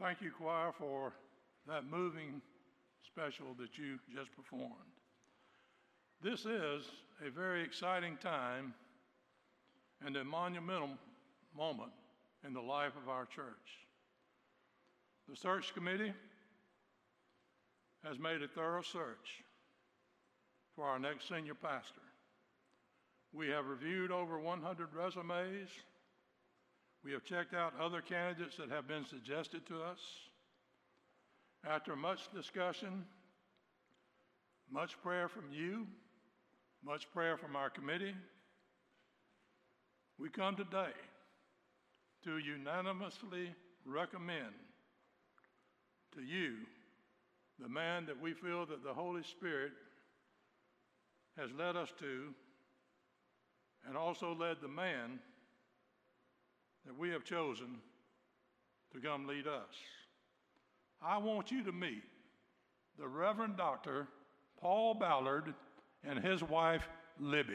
Thank you, choir, for that moving special that you just performed. This is a very exciting time and a monumental moment in the life of our church. The search committee has made a thorough search for our next senior pastor. We have reviewed over 100 resumes. We have checked out other candidates that have been suggested to us. After much discussion, much prayer from you, much prayer from our committee, we come today to unanimously recommend to you the man that we feel that the Holy Spirit has led us to, and also led the man that we have chosen to come lead us. I want you to meet the Reverend Dr. Paul Ballard and his wife, Libby.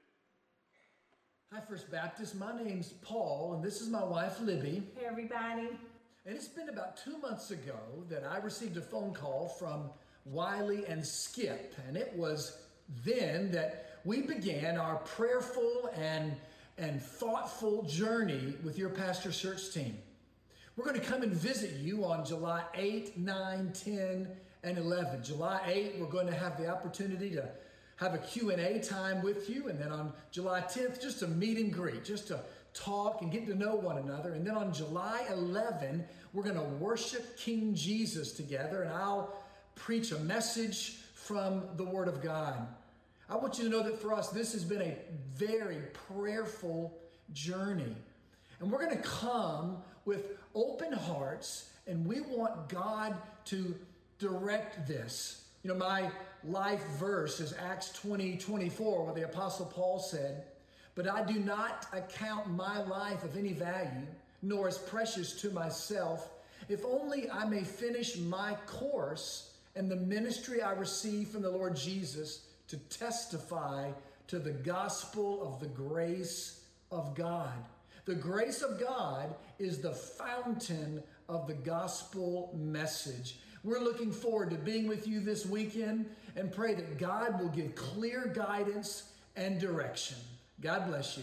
Hi, First Baptist. My name's Paul, and this is my wife, Libby. Hey, everybody. And it's been about 2 months ago that I received a phone call from Wiley and Skip, and it was then that we began our prayerful and thoughtful journey with your pastor search team. We're going to come and visit you on July 8, 9, 10, and 11. July 8, we're going to have the opportunity to have a Q&A time with you. And then on July 10th, just a meet and greet, just to talk and get to know one another. And then on July 11, we're going to worship King Jesus together. And I'll preach a message from the Word of God. I want you to know that for us, this has been a very prayerful journey. And we're going to come with open hearts, and we want God to direct this. You know, my life verse is Acts 20:24, where the Apostle Paul said, "But I do not account my life of any value, nor as precious to myself, if only I may finish my course and the ministry I received from the Lord Jesus to testify to the gospel of the grace of God." The grace of God is the fountain of the gospel message. We're looking forward to being with you this weekend and pray that God will give clear guidance and direction. God bless you.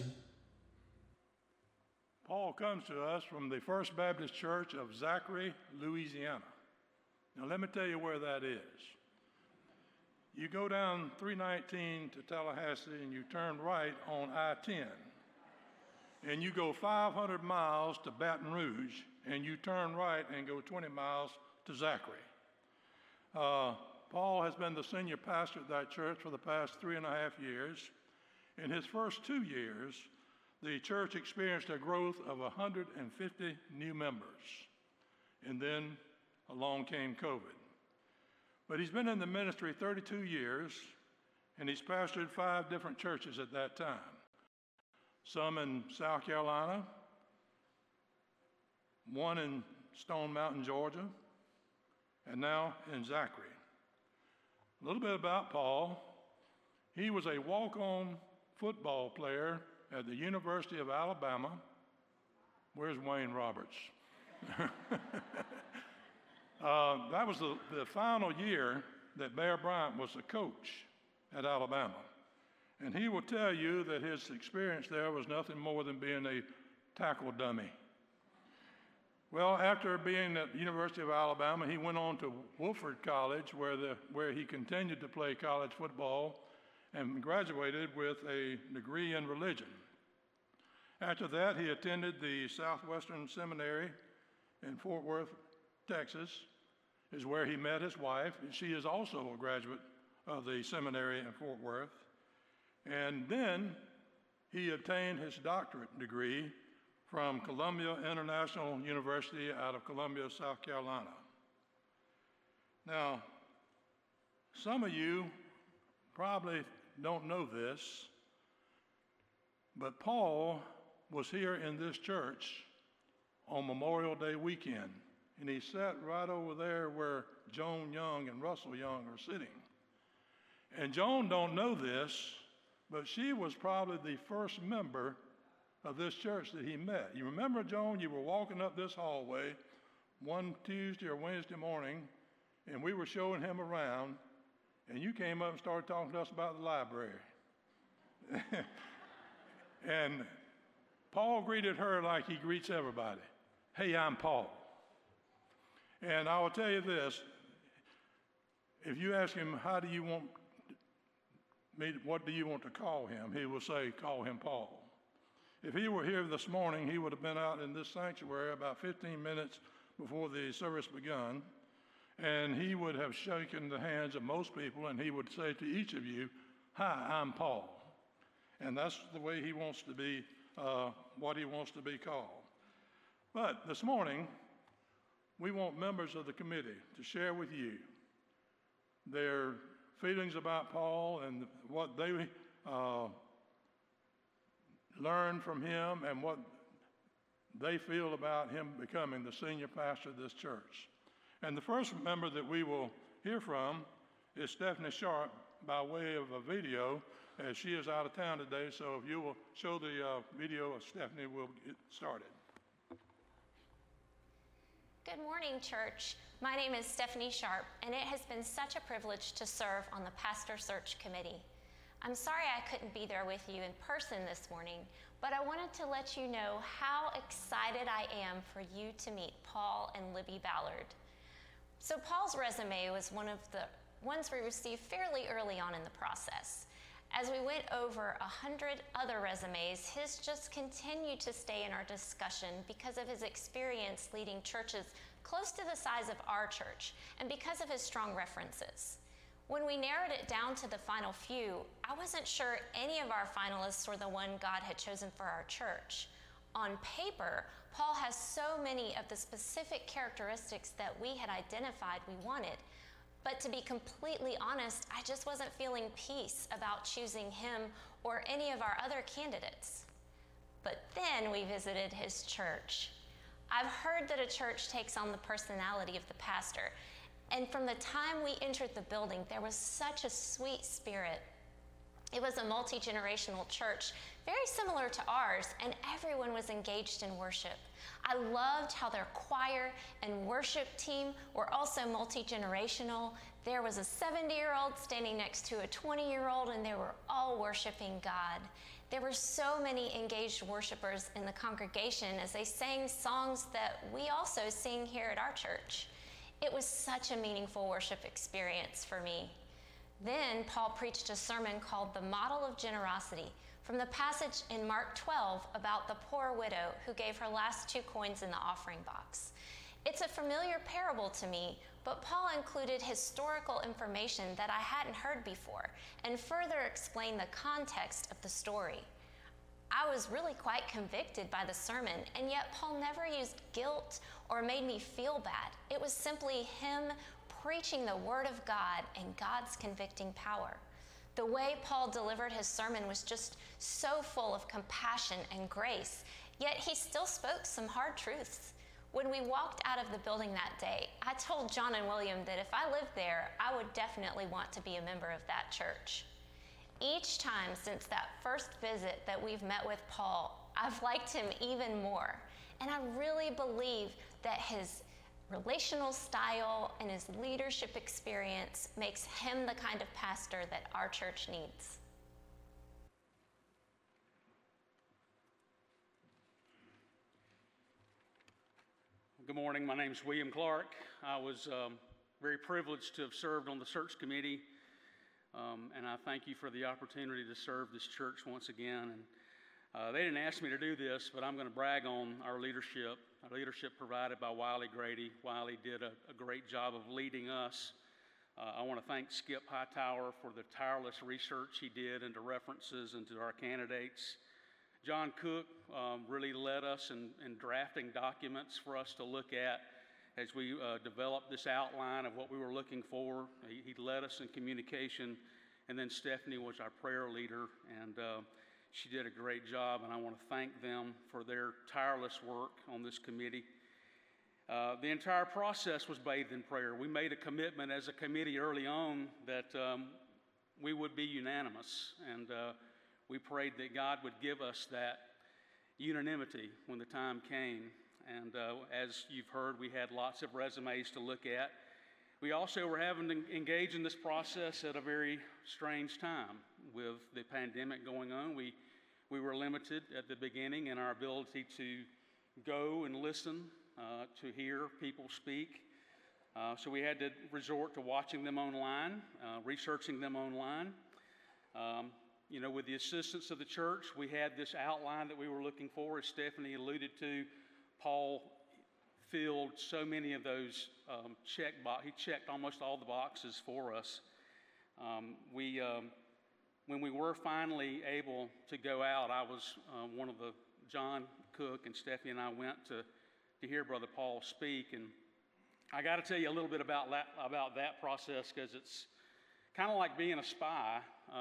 Paul comes to us from the First Baptist Church of Zachary, Louisiana. Now let me tell you where that is. You go down 319 to Tallahassee and you turn right on I-10. And you go 500 miles to Baton Rouge, and you turn right and go 20 miles to Zachary. Paul has been the senior pastor at that church for the past 3.5 years. In his first 2 years, the church experienced a growth of 150 new members. And then along came COVID. But he's been in the ministry 32 years, and he's pastored 5 different churches at that time. Some in South Carolina, one in Stone Mountain, Georgia, and now in Zachary. A little bit about Paul. He was a walk-on football player at the University of Alabama. Where's Wayne Roberts? That was the final year that Bear Bryant was the coach at Alabama. And he will tell you that his experience there was nothing more than being a tackle dummy. Well, after being at the University of Alabama, he went on to Wofford College, where he continued to play college football and graduated with a degree in religion. After that, he attended the Southwestern Seminary in Fort Worth, Texas, is where he met his wife. She is also a graduate of the seminary in Fort Worth. And then he obtained his doctorate degree from Columbia International University out of Columbia, South Carolina. Now, some of you probably don't know this, but Paul was here in this church on Memorial Day weekend, and he sat right over there where Joan Young and Russell Young are sitting. And Joan don't know this, but she was probably the first member of this church that he met. You remember, Joan, you were walking up this hallway one Tuesday or Wednesday morning, and we were showing him around, and you came up and started talking to us about the library. And Paul greeted her like he greets everybody. Hey, I'm Paul. And I will tell you this, if you ask him, how do you want me, what do you want to call him? He will say, call him Paul. If he were here this morning, he would have been out in this sanctuary about 15 minutes before the service begun, and he would have shaken the hands of most people, and he would say to each of you, hi, I'm Paul. And that's the way he wants to be, what he wants to be called. But this morning, we want members of the committee to share with you their feelings about Paul and what they learned from him and what they feel about him becoming the senior pastor of this church. And the first member that we will hear from is Stephanie Sharp by way of a video, as she is out of town today. So if you will show the video of Stephanie, we'll get started. Good morning, church. My name is Stephanie Sharp, and it has been such a privilege to serve on the Pastor Search Committee. I'm sorry I couldn't be there with you in person this morning, but I wanted to let you know how excited I am for you to meet Paul and Libby Ballard. So Paul's resume was one of the ones we received fairly early on in the process. As we went over 100 other resumes, his just continued to stay in our discussion because of his experience leading churches close to the size of our church and because of his strong references. When we narrowed it down to the final few, I wasn't sure any of our finalists were the one God had chosen for our church. On paper, Paul has so many of the specific characteristics that we had identified we wanted. But to be completely honest, I just wasn't feeling peace about choosing him or any of our other candidates. But then we visited his church. I've heard that a church takes on the personality of the pastor, and from the time we entered the building, there was such a sweet spirit. It was a multi-generational church, very similar to ours, and everyone was engaged in worship. I loved how their choir and worship team were also multi-generational. There was a 70-year-old standing next to a 20-year-old, and they were all worshiping God. There were so many engaged worshipers in the congregation as they sang songs that we also sing here at our church. It was such a meaningful worship experience for me. Then Paul preached a sermon called The Model of Generosity from the passage in Mark 12 about the poor widow who gave her last 2 coins in the offering box. It's a familiar parable to me, but Paul included historical information that I hadn't heard before and further explained the context of the story. I was really quite convicted by the sermon, and yet Paul never used guilt or made me feel bad. It was simply him preaching the word of God and God's convicting power. The way Paul delivered his sermon was just so full of compassion and grace, yet he still spoke some hard truths. When we walked out of the building that day, I told John and William that if I lived there, I would definitely want to be a member of that church. Each time since that first visit that we've met with Paul, I've liked him even more. And I really believe that his relational style and his leadership experience makes him the kind of pastor that our church needs. Good morning. My name is William Clark. I was very privileged to have served on the search committee, and I thank you for the opportunity to serve this church once again. And they didn't ask me to do this, but I'm going to brag on our leadership provided by Wiley Grady. Wiley did a great job of leading us. I want to thank Skip Hightower for the tireless research he did into references and to our candidates. John Cook really led us in drafting documents for us to look at as we developed this outline of what we were looking for. He led us in communication, and then Stephanie was our prayer leader, and she did a great job, and I want to thank them for their tireless work on this committee. The entire process was bathed in prayer. We made a commitment as a committee early on that we would be unanimous, and we prayed that God would give us that unanimity when the time came. And as you've heard, we had lots of resumes to look at. We also were having to engage in this process at a very strange time with the pandemic going on. We were limited at the beginning in our ability to go and listen, to hear people speak. So we had to resort to watching them online, researching them online. With the assistance of the church, we had this outline that we were looking for. As Stephanie alluded to, Paul filled so many of those he checked almost all the boxes for us. When we were finally able to go out, I was John Cook and Stephanie and I went to hear Brother Paul speak. And I got to tell you a little bit about that process, because it's kind of like being a spy.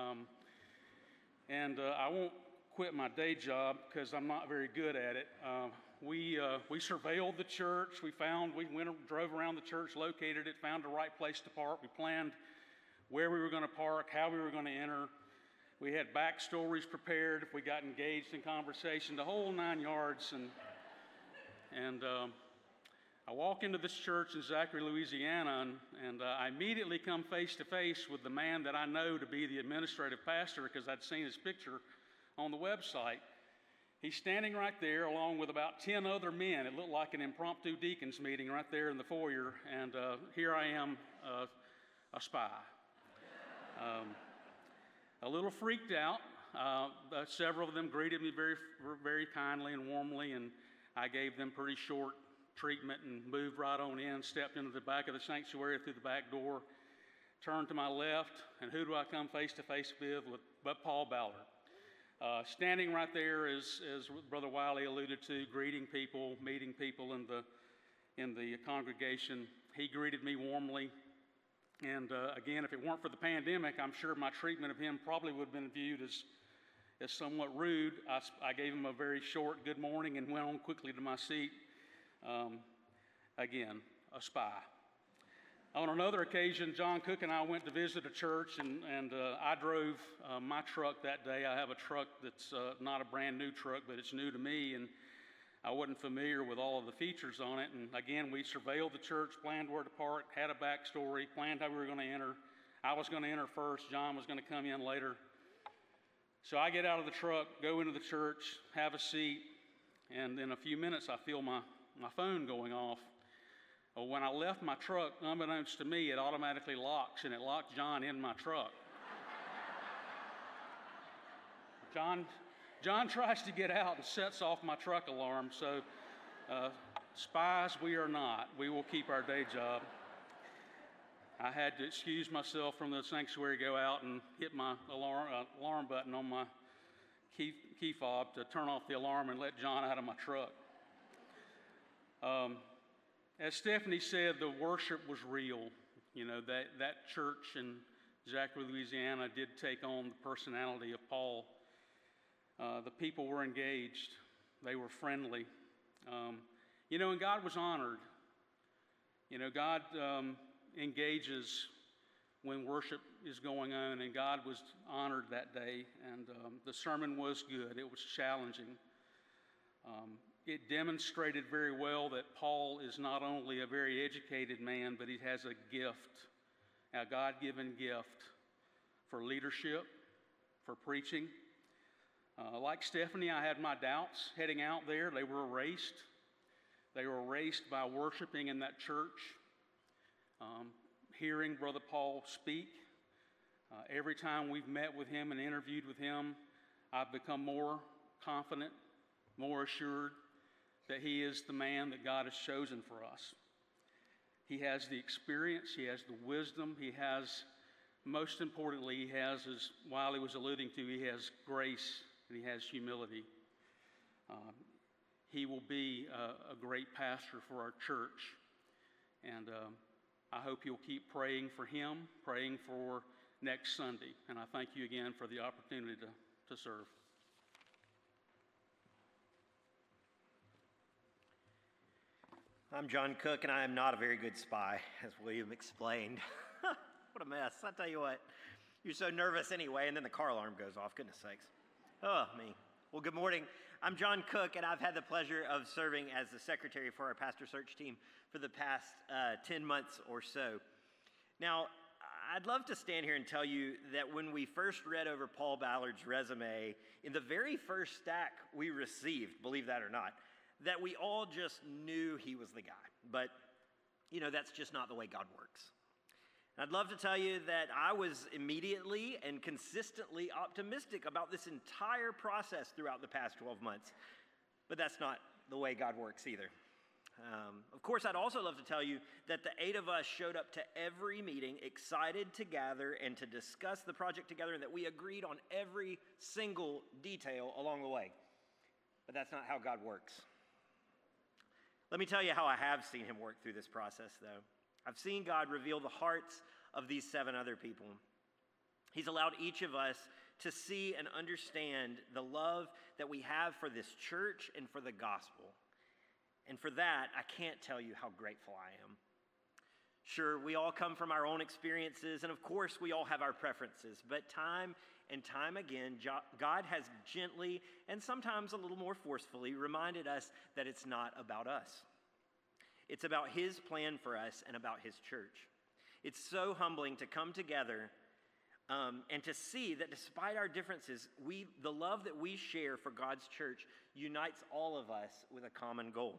I won't quit my day job because I'm not very good at it. We surveilled the church. We drove around the church, located it, found the right place to park. We planned where we were going to park, how we were going to enter. We had backstories prepared if we got engaged in conversation, the whole 9 yards. And I walk into this church in Zachary, Louisiana, and I immediately come face to face with the man that I know to be the administrative pastor, because I'd seen his picture on the website. He's standing right there along with about 10 other men. It looked like an impromptu deacons meeting right there in the foyer, and here I am, a spy. A little freaked out. Several of them greeted me very, very kindly and warmly, and I gave them pretty short treatment and moved right on in, stepped into the back of the sanctuary through the back door, turned to my left, and who do I come face to face with but Paul Ballard. Standing right there, as Brother Wiley alluded to, greeting people, meeting people in the congregation. He greeted me warmly. And again, if it weren't for the pandemic, I'm sure my treatment of him probably would have been viewed as somewhat rude. I gave him a very short good morning and went on quickly to my seat. Again, a spy. On another occasion, John Cook and I went to visit a church, and I drove my truck that day. I have a truck that's not a brand new truck, but it's new to me, and I wasn't familiar with all of the features on it. And again, we surveilled the church, planned where to park, had a backstory, planned how we were going to enter. I was going to enter first. John was going to come in later. So I get out of the truck, go into the church, have a seat, and in a few minutes I feel my phone going off. Well, when I left my truck, unbeknownst to me, it automatically locks, and it locked John in my truck. John tries to get out and sets off my truck alarm, so spies we are not. We will keep our day job. I had to excuse myself from the sanctuary, go out and hit my alarm button on my key fob to turn off the alarm and let John out of my truck. As Stephanie said, the worship was real. That church in Zachary, Louisiana did take on the personality of Paul. The people were engaged. They were friendly. And God was honored. God engages when worship is going on, and God was honored that day. And the sermon was good. It was challenging. It demonstrated very well that Paul is not only a very educated man, but he has a gift, a God-given gift for leadership, for preaching. Like Stephanie, I had my doubts heading out there. They were erased. They were erased by worshiping in that church, hearing Brother Paul speak. Every time we've met with him and interviewed with him, I've become more confident, more assured that he is the man that God has chosen for us. He has the experience, he has the wisdom, he has, most importantly, he has, as Wiley was alluding to, he has grace and he has humility. He will be a great pastor for our church. And I hope you'll keep praying for him, praying for next Sunday. And I thank you again for the opportunity to serve. I'm John Cook, and I am not a very good spy, as William explained. What a mess. I tell you what, you're so nervous anyway, and then the car alarm goes off. Goodness sakes. Oh, me. Well, good morning. I'm John Cook, and I've had the pleasure of serving as the secretary for our pastor search team for the past 10 months or so. Now, I'd love to stand here and tell you that when we first read over Paul Ballard's resume, in the very first stack we received, believe that or not, that we all just knew he was the guy. But, that's just not the way God works. And I'd love to tell you that I was immediately and consistently optimistic about this entire process throughout the past 12 months. But that's not the way God works either. Of course, I'd also love to tell you that the 8 of us showed up to every meeting excited to gather and to discuss the project together, and that we agreed on every single detail along the way. But that's not how God works. Let me tell you how I have seen him work through this process, though. I've seen God reveal the hearts of these 7 other people. He's allowed each of us to see and understand the love that we have for this church and for the gospel. And for that, I can't tell you how grateful I am. Sure, we all come from our own experiences, and of course, we all have our preferences. But time and time again, God has gently and sometimes a little more forcefully reminded us that it's not about us. It's about his plan for us and about his church. It's so humbling to come together and to see that despite our differences, the love that we share for God's church unites all of us with a common goal.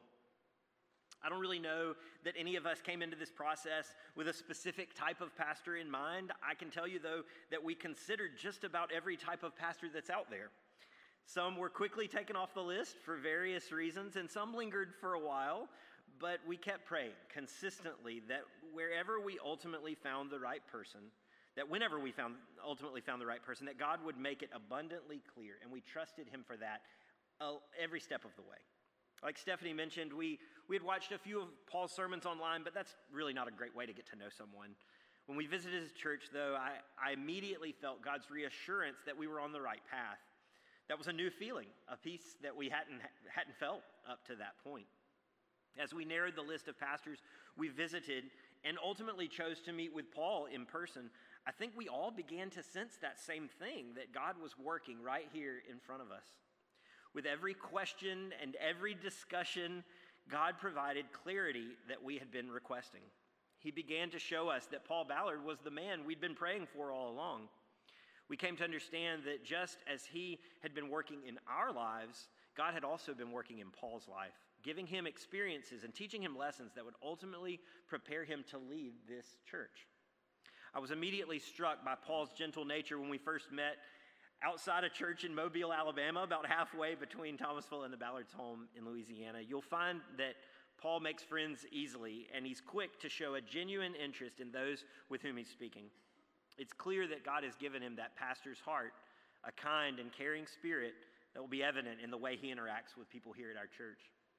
I don't really know that any of us came into this process with a specific type of pastor in mind. I can tell you, though, that we considered just about every type of pastor that's out there. Some were quickly taken off the list for various reasons, and some lingered for a while, but we kept praying consistently that wherever we ultimately found the right person, that whenever we ultimately found the right person, that God would make it abundantly clear, and we trusted him for that every step of the way. Like Stephanie mentioned, we had watched a few of Paul's sermons online, but that's really not a great way to get to know someone. When we visited his church, though, I immediately felt God's reassurance that we were on the right path. That was a new feeling, a peace that we hadn't felt up to that point. As we narrowed the list of pastors we visited and ultimately chose to meet with Paul in person, I think we all began to sense that same thing, that God was working right here in front of us. With every question and every discussion, God provided clarity that we had been requesting. He began to show us that Paul Ballard was the man we'd been praying for all along. We came to understand that just as he had been working in our lives, God had also been working in Paul's life, giving him experiences and teaching him lessons that would ultimately prepare him to lead this church. I was immediately struck by Paul's gentle nature when we first met outside a church in Mobile, Alabama, about halfway between Thomasville and the Ballard's home in Louisiana. You'll find that Paul makes friends easily, and he's quick to show a genuine interest in those with whom he's speaking. It's clear that God has given him that pastor's heart, a kind and caring spirit that will be evident in the way he interacts with people here at our church.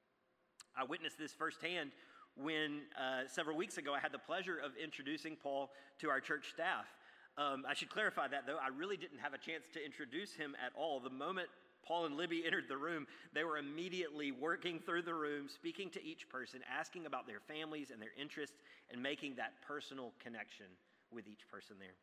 I witnessed this firsthand when several weeks ago I had the pleasure of introducing Paul to our church staff. I should clarify that, though. I really didn't have a chance to introduce him at all. The moment Paul and Libby entered the room, they were immediately working through the room, speaking to each person, asking about their families and their interests, and making that personal connection with each person there.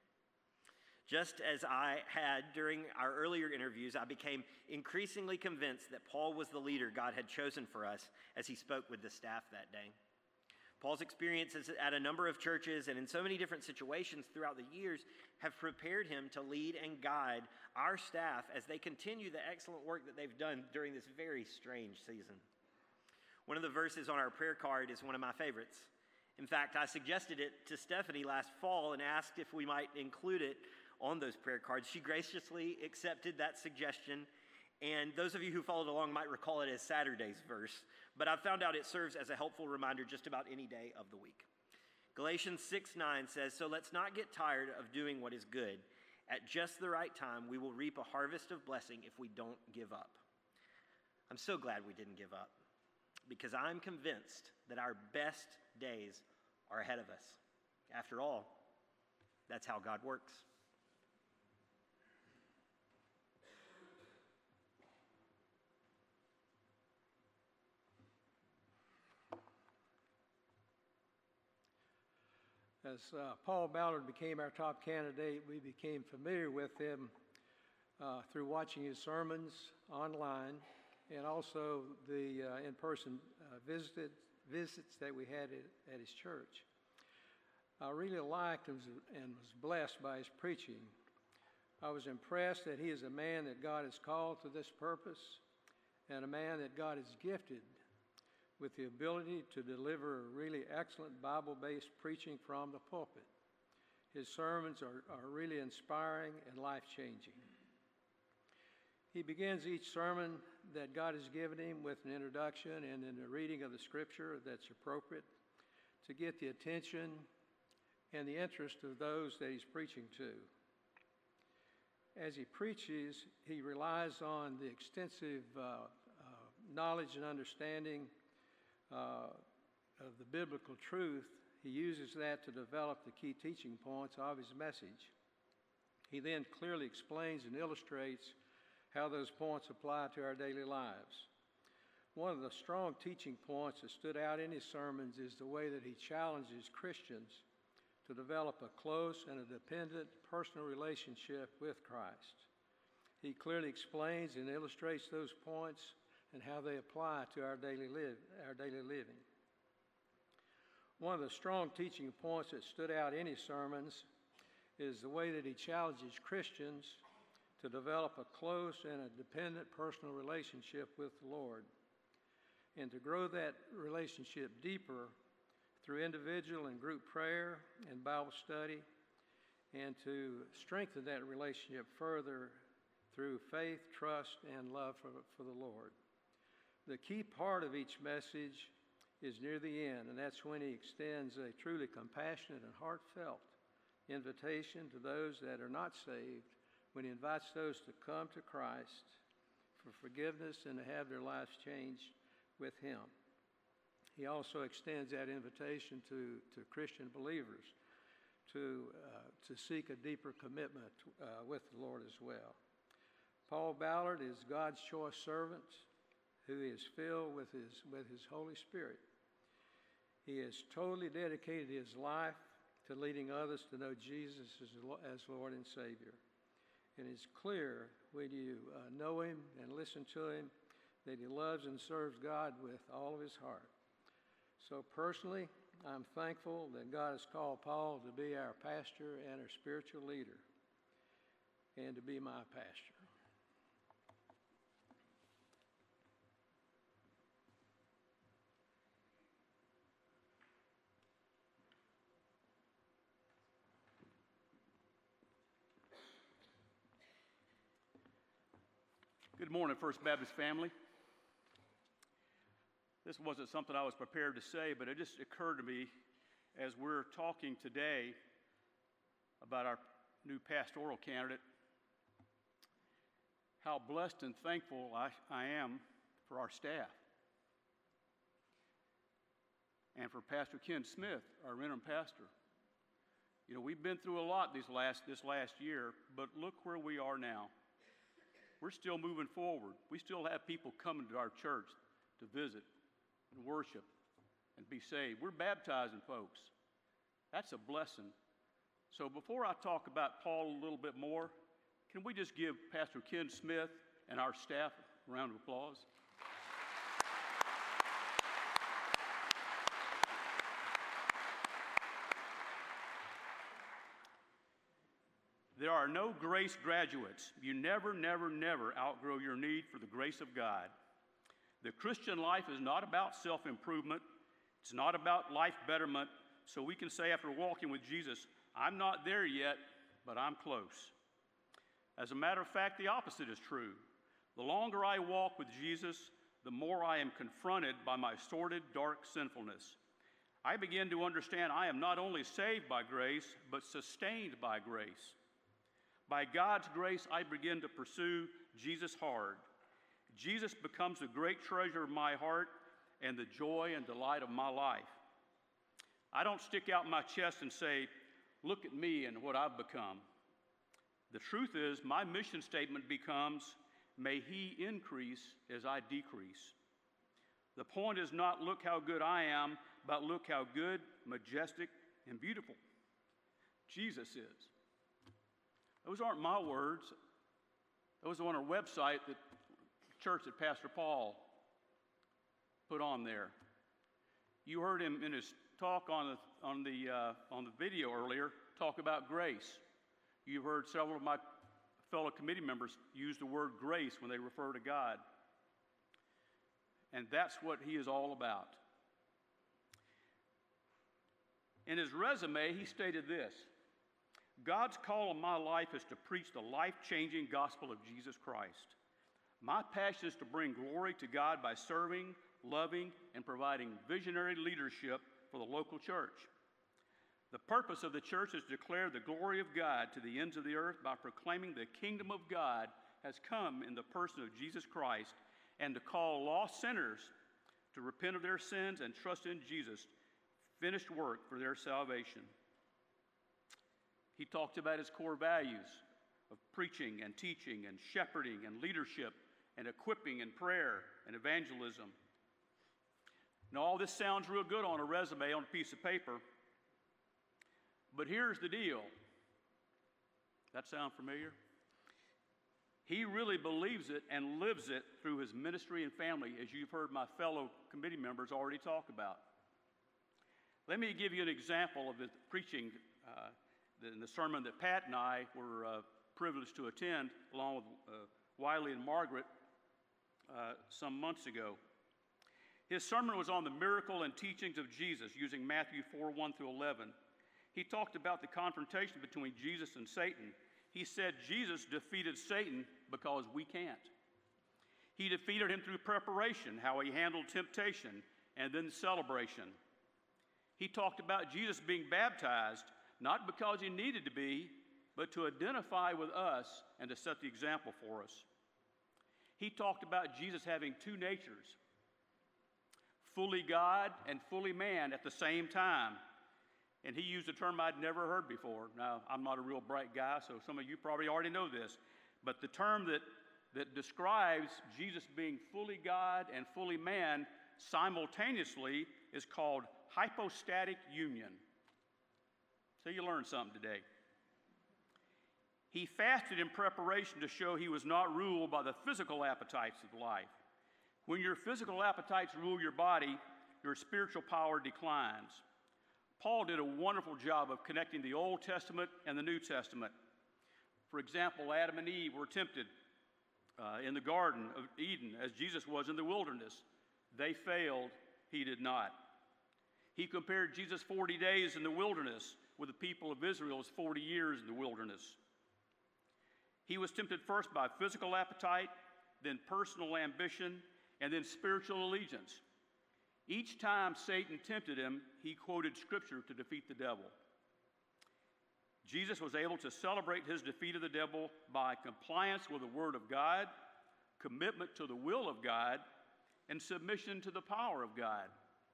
Just as I had during our earlier interviews, I became increasingly convinced that Paul was the leader God had chosen for us as he spoke with the staff that day. Paul's experiences at a number of churches and in so many different situations throughout the years have prepared him to lead and guide our staff as they continue the excellent work that they've done during this very strange season. One of the verses on our prayer card is one of my favorites. In fact, I suggested it to Stephanie last fall and asked if we might include it on those prayer cards. She graciously accepted that suggestion, and those of you who followed along might recall it as Saturday's verse, but I've found out it serves as a helpful reminder just about any day of the week. Galatians 6:9 says, "So let's not get tired of doing what is good. At just the right time, we will reap a harvest of blessing if we don't give up." I'm so glad we didn't give up, because I'm convinced that our best days are ahead of us. After all, that's how God works. As Paul Ballard became our top candidate, we became familiar with him through watching his sermons online and also the in-person visits that we had at his church. I really liked and was blessed by his preaching. I was impressed that he is a man that God has called to this purpose and a man that God has gifted with the ability to deliver really excellent Bible-based preaching from the pulpit. His sermons are really inspiring and life-changing. He begins each sermon that God has given him with an introduction and then a reading of the scripture that's appropriate to get the attention and the interest of those that he's preaching to. As he preaches, he relies on the extensive knowledge and understanding of the biblical truth. He uses that to develop the key teaching points of his message. He then clearly explains and illustrates how those points apply to our daily lives. One of the strong teaching points that stood out in his sermons is the way that he challenges Christians to develop a close and a dependent personal relationship with Christ. He clearly explains and illustrates those points and how they apply to our daily living. One of the strong teaching points that stood out in his sermons is the way that he challenges Christians to develop a close and a dependent personal relationship with the Lord, and to grow that relationship deeper through individual and group prayer and Bible study, and to strengthen that relationship further through faith, trust, and love for the Lord. The key part of each message is near the end, and that's when he extends a truly compassionate and heartfelt invitation to those that are not saved, when he invites those to come to Christ for forgiveness and to have their lives changed with him. He also extends that invitation to Christian believers to seek a deeper commitment with the Lord as well. Paul Ballard is God's choice servant who is filled with his Holy Spirit. He has totally dedicated his life to leading others to know Jesus as Lord and Savior. And it's clear when you know him and listen to him that he loves and serves God with all of his heart. So personally, I'm thankful that God has called Paul to be our pastor and our spiritual leader, and to be my pastor. Good morning, First Baptist family. This wasn't something I was prepared to say, but it just occurred to me as we're talking today about our new pastoral candidate, how blessed and thankful I am for our staff and for Pastor Ken Smith, our interim pastor. You know, we've been through a lot this last year, but look where we are now. We're still moving forward. We still have people coming to our church to visit and worship and be saved. We're baptizing folks. That's a blessing. So before I talk about Paul a little bit more, can we just give Pastor Ken Smith and our staff a round of applause? There are no grace graduates. You never, never, never outgrow your need for the grace of God. The Christian life is not about self-improvement. It's not about life betterment. So we can say after walking with Jesus, I'm not there yet, but I'm close. As a matter of fact, the opposite is true. The longer I walk with Jesus, the more I am confronted by my sordid, dark sinfulness. I begin to understand I am not only saved by grace, but sustained by grace. By God's grace, I begin to pursue Jesus hard. Jesus becomes the great treasure of my heart and the joy and delight of my life. I don't stick out my chest and say, look at me and what I've become. The truth is, my mission statement becomes, may he increase as I decrease. The point is not look how good I am, but look how good, majestic, and beautiful Jesus is. Those aren't my words. Those are on our website that church that Pastor Paul put on there. You heard him in his talk on the video earlier talk about grace. You've heard several of my fellow committee members use the word grace when they refer to God. And that's what he is all about. In his resume, he stated this: God's call on my life is to preach the life-changing gospel of Jesus Christ. My passion is to bring glory to God by serving, loving, and providing visionary leadership for the local church. The purpose of the church is to declare the glory of God to the ends of the earth by proclaiming the kingdom of God has come in the person of Jesus Christ, and to call lost sinners to repent of their sins and trust in Jesus' finished work for their salvation. He talked about his core values of preaching and teaching and shepherding and leadership and equipping and prayer and evangelism. Now, all this sounds real good on a resume, on a piece of paper, but here's the deal. That sound familiar? He really believes it and lives it through his ministry and family, as you've heard my fellow committee members already talk about. Let me give you an example of the preaching in the sermon that Pat and I were privileged to attend, along with Wiley and Margaret, some months ago. His sermon was on the miracle and teachings of Jesus, using Matthew 4:1 through 11. He talked about the confrontation between Jesus and Satan. He said Jesus defeated Satan because we can't. He defeated him through preparation, how he handled temptation, and then celebration. He talked about Jesus being baptized, not because he needed to be, but to identify with us and to set the example for us. He talked about Jesus having two natures, fully God and fully man at the same time. And he used a term I'd never heard before. Now, I'm not a real bright guy, so some of you probably already know this. But the term that describes Jesus being fully God and fully man simultaneously is called hypostatic union. So you learned something today. He fasted in preparation to show he was not ruled by the physical appetites of life. When your physical appetites rule your body, your spiritual power declines. Paul did a wonderful job of connecting the Old Testament and the New Testament. For example, Adam and Eve were tempted in the Garden of Eden as Jesus was in the wilderness. They failed, he did not. He compared Jesus' 40 days in the wilderness with the people of Israel's 40 years in the wilderness. He was tempted first by physical appetite, then personal ambition, and then spiritual allegiance. Each time Satan tempted him, he quoted Scripture to defeat the devil. Jesus was able to celebrate his defeat of the devil by compliance with the Word of God, commitment to the will of God, and submission to the power of God.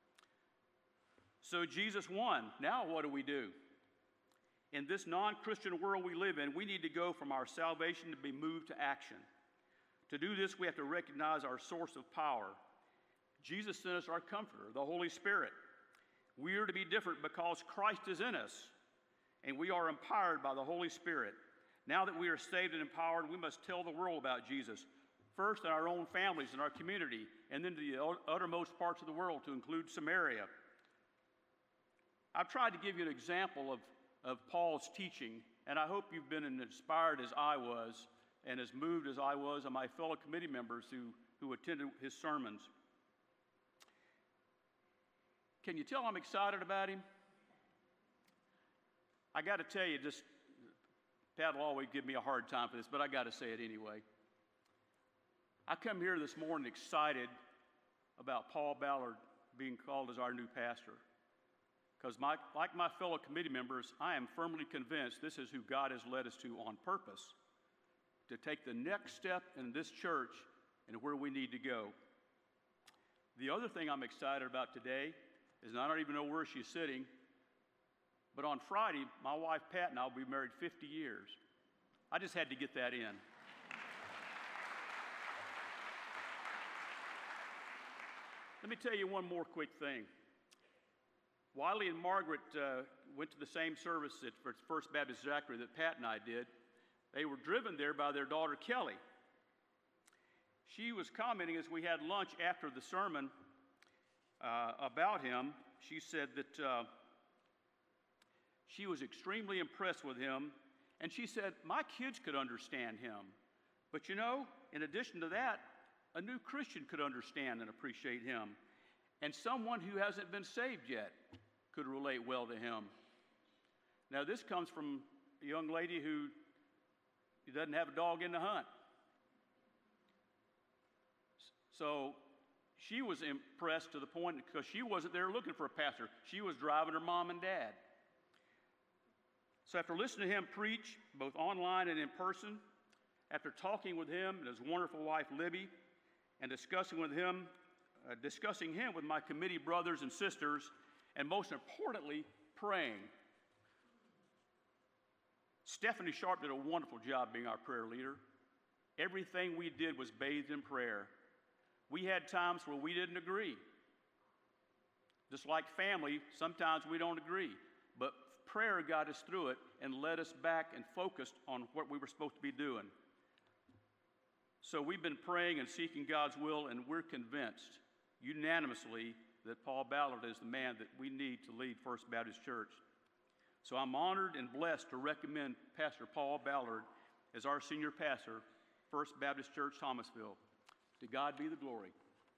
So Jesus won. Now what do we do? In this non-Christian world we live in, we need to go from our salvation to be moved to action. To do this, we have to recognize our source of power. Jesus sent us our comforter, the Holy Spirit. We are to be different because Christ is in us, and we are empowered by the Holy Spirit. Now that we are saved and empowered, we must tell the world about Jesus, first in our own families and our community, and then to the uttermost parts of the world, to include Samaria. I've tried to give you an example of Paul's teaching, and I hope you've been as inspired as I was and as moved as I was and my fellow committee members who attended his sermons. Can you tell I'm excited about him? I got to tell you, Pat will always give me a hard time for this, but I got to say it anyway. I come here this morning excited about Paul Ballard being called as our new pastor. Because like my fellow committee members, I am firmly convinced this is who God has led us to on purpose, to take the next step in this church and where we need to go. The other thing I'm excited about today is I don't even know where she's sitting, but on Friday, my wife Pat and I will be married 50 years. I just had to get that in. Let me tell you one more quick thing. Wiley and Margaret went to the same service at First Baptist Zachary that Pat and I did. They were driven there by their daughter Kelly. She was commenting as we had lunch after the sermon about him. She said that she was extremely impressed with him, and she said, my kids could understand him. But you know, in addition to that, a new Christian could understand and appreciate him. And someone who hasn't been saved yet could relate well to him. Now, this comes from a young lady who doesn't have a dog in the hunt. So she was impressed to the point, because she wasn't there looking for a pastor. She was driving her mom and dad. So after listening to him preach, both online and in person, after talking with him and his wonderful wife, Libby, and discussing him with my committee brothers and sisters, and most importantly, praying. Stephanie Sharp did a wonderful job being our prayer leader. Everything we did was bathed in prayer. We had times where we didn't agree. Just like family, sometimes we don't agree. But prayer got us through it and led us back and focused on what we were supposed to be doing. So we've been praying and seeking God's will, and we're convinced unanimously that Paul Ballard is the man that we need to lead First Baptist Church. So I'm honored and blessed to recommend Pastor Paul Ballard as our senior pastor, First Baptist Church, Thomasville. To God be the glory.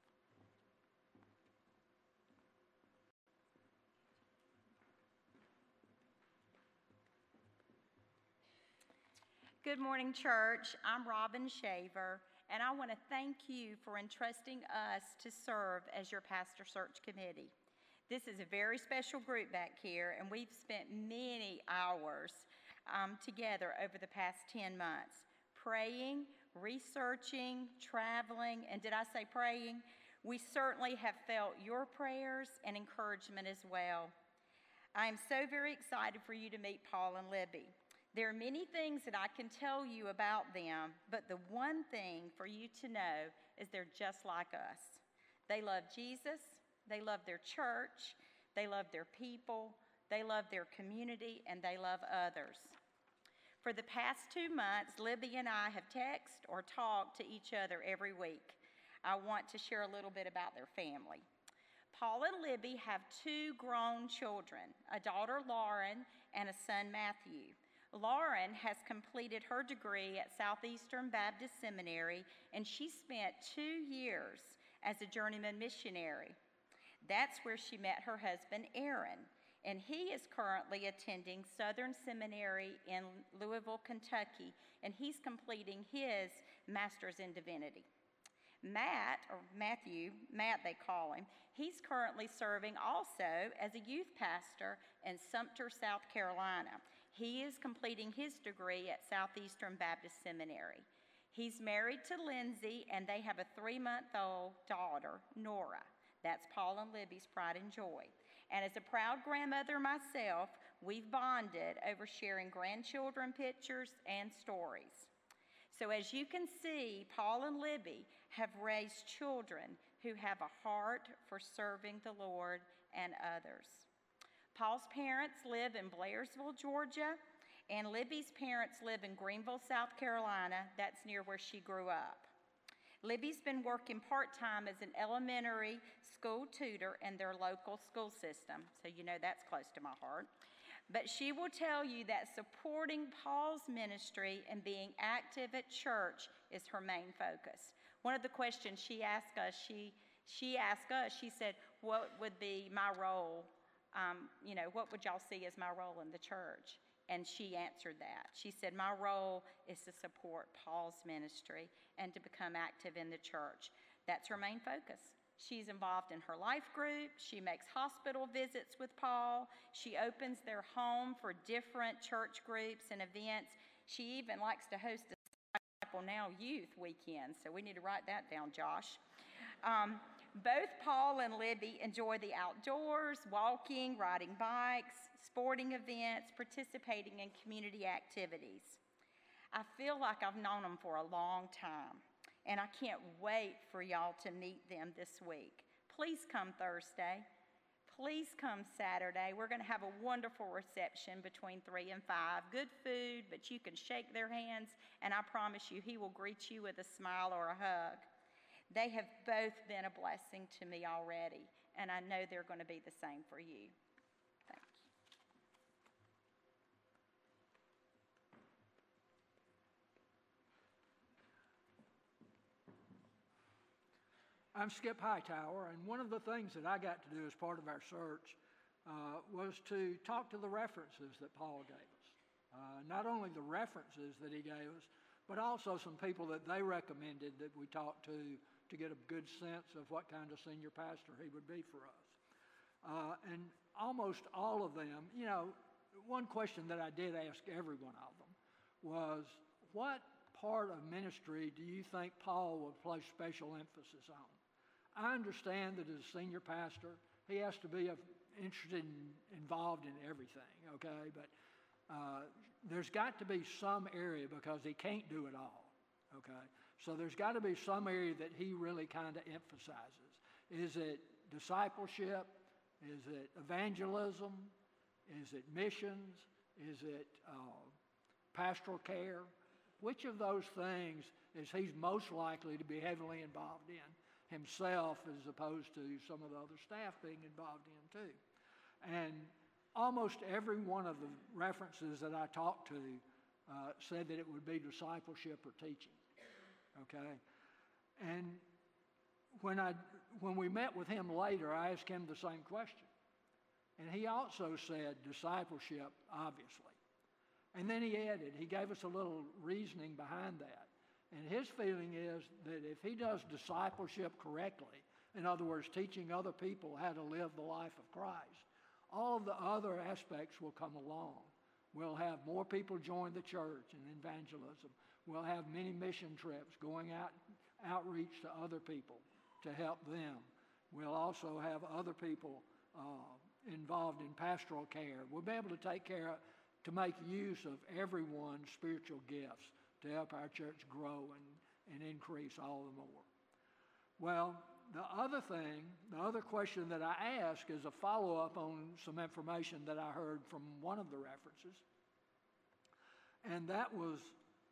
Good morning, church. I'm Robin Shaver, and I want to thank you for entrusting us to serve as your pastor search committee. This is a very special group back here, and we've spent many hours together over the past 10 months, praying, researching, traveling, and did I say praying? We certainly have felt your prayers and encouragement as well. I am so very excited for you to meet Paul and Libby. There are many things that I can tell you about them, but the one thing for you to know is they're just like us. They love Jesus, they love their church, they love their people, they love their community, and they love others. For the past 2 months, Libby and I have texted or talked to each other every week. I want to share a little bit about their family. Paul and Libby have 2 grown children, a daughter, Lauren, and a son, Matthew. Lauren has completed her degree at Southeastern Baptist Seminary, and she spent 2 years as a journeyman missionary. That's where she met her husband, Aaron, and he is currently attending Southern Seminary in Louisville, Kentucky, and he's completing his master's in divinity. Matt, or Matthew, Matt they call him, he's currently serving also as a youth pastor in Sumter, South Carolina. He is completing his degree at Southeastern Baptist Seminary. He's married to Lindsay, and they have a 3-month-old daughter, Nora. That's Paul and Libby's pride and joy. And as a proud grandmother myself, we've bonded over sharing grandchildren pictures and stories. So as you can see, Paul and Libby have raised children who have a heart for serving the Lord and others. Paul's parents live in Blairsville, Georgia, and Libby's parents live in Greenville, South Carolina. That's near where she grew up. Libby's been working part-time as an elementary school tutor in their local school system, so you know that's close to my heart. But she will tell you that supporting Paul's ministry and being active at church is her main focus. One of the questions she asked us, she said, what would be my role? What would y'all see as my role in the church? And she answered that. She said, my role is to support Paul's ministry and to become active in the church. That's her main focus. She's involved in her life group. She makes hospital visits with Paul. She opens their home for different church groups and events. She even likes to host a Disciple Now Youth weekend, so we need to write that down, Josh. Both Paul and Libby enjoy the outdoors, walking, riding bikes, sporting events, participating in community activities. I feel like I've known them for a long time, and I can't wait for y'all to meet them this week. Please come Thursday. Please come Saturday. We're going to have a wonderful reception between 3 and 5. Good food, but you can shake their hands, and I promise you he will greet you with a smile or a hug. They have both been a blessing to me already, and I know they're going to be the same for you. Thank you. I'm Skip Hightower, and one of the things that I got to do as part of our search was to talk to the references that Paul gave us. Not only the references that he gave us, but also some people that they recommended that we talk to get a good sense of what kind of senior pastor he would be for us. And almost all of them, one question that I did ask every one of them was, what part of ministry do you think Paul would place special emphasis on? I understand that as a senior pastor, he has to be interested and involved in everything, okay? But there's got to be some area, because he can't do it all, okay? So there's got to be some area that he really kind of emphasizes. Is it discipleship? Is it evangelism? Is it missions? Is it pastoral care? Which of those things is he's most likely to be heavily involved in himself, as opposed to some of the other staff being involved in too? And almost every one of the references that I talked to said that it would be discipleship or teaching, okay? And when we met with him later, I asked him the same question. And he also said discipleship, obviously. And then he added, he gave us a little reasoning behind that. And his feeling is that if he does discipleship correctly, in other words, teaching other people how to live the life of Christ, all of the other aspects will come along. We'll have more people join the church in evangelism. We'll have many mission trips going out, outreach to other people to help them. We'll also have other people involved in pastoral care. We'll be able to take care of, to make use of everyone's spiritual gifts to help our church grow and increase all the more. Well, the other question that I asked is a follow-up on some information that I heard from one of the references. And that was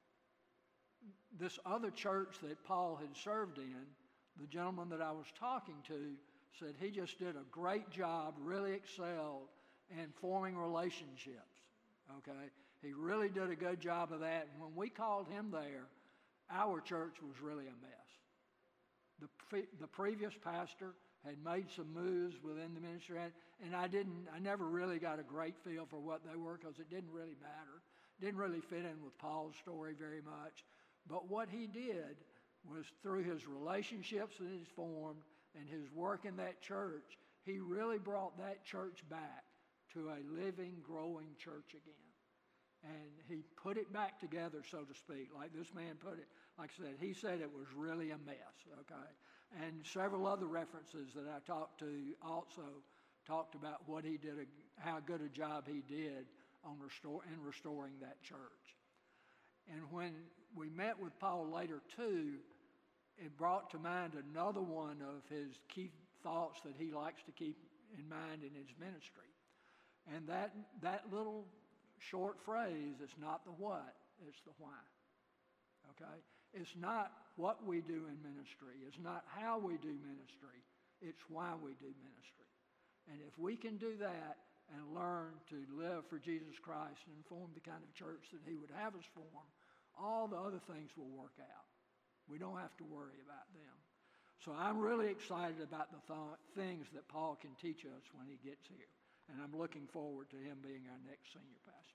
this other church that Paul had served in. The gentleman that I was talking to said he just did a great job, really excelled in forming relationships, okay? He really did a good job of that. And when we called him there, our church was really a mess. The previous pastor had made some moves within the ministry, and I never really got a great feel for what they were, because it didn't really matter. Didn't really fit in with Paul's story very much. But what he did was, through his relationships that he's formed and his work in that church, he really brought that church back to a living, growing church again. And he put it back together, so to speak, like this man put it. Like I said, he said it was really a mess, okay? And several other references that I talked to also talked about what he did, how good a job he did on restoring that church. And when we met with Paul later too, it brought to mind another one of his key thoughts that he likes to keep in mind in his ministry. And that little short phrase is not the what, it's the why. Okay? It's not what we do in ministry. It's not how we do ministry. It's why we do ministry. And if we can do that and learn to live for Jesus Christ and form the kind of church that he would have us form, all the other things will work out. We don't have to worry about them. So I'm really excited about the things that Paul can teach us when he gets here. And I'm looking forward to him being our next senior pastor.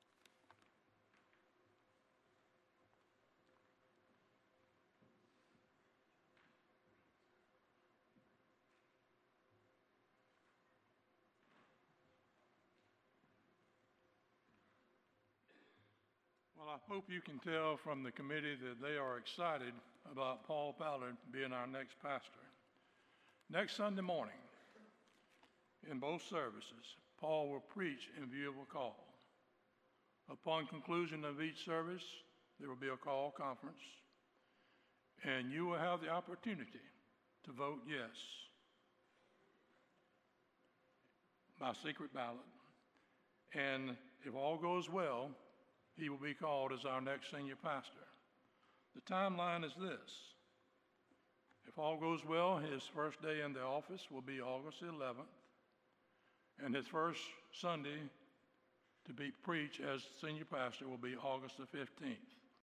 Well, I hope you can tell from the committee that they are excited about Paul Ballard being our next pastor. Next Sunday morning, in both services, Paul will preach in view of a call. Upon conclusion of each service, there will be a call conference, and you will have the opportunity to vote yes by secret ballot. And if all goes well, he will be called as our next senior pastor. The timeline is this. If all goes well, his first day in the office will be August 11th, and his first Sunday to be preached as senior pastor will be August the 15th.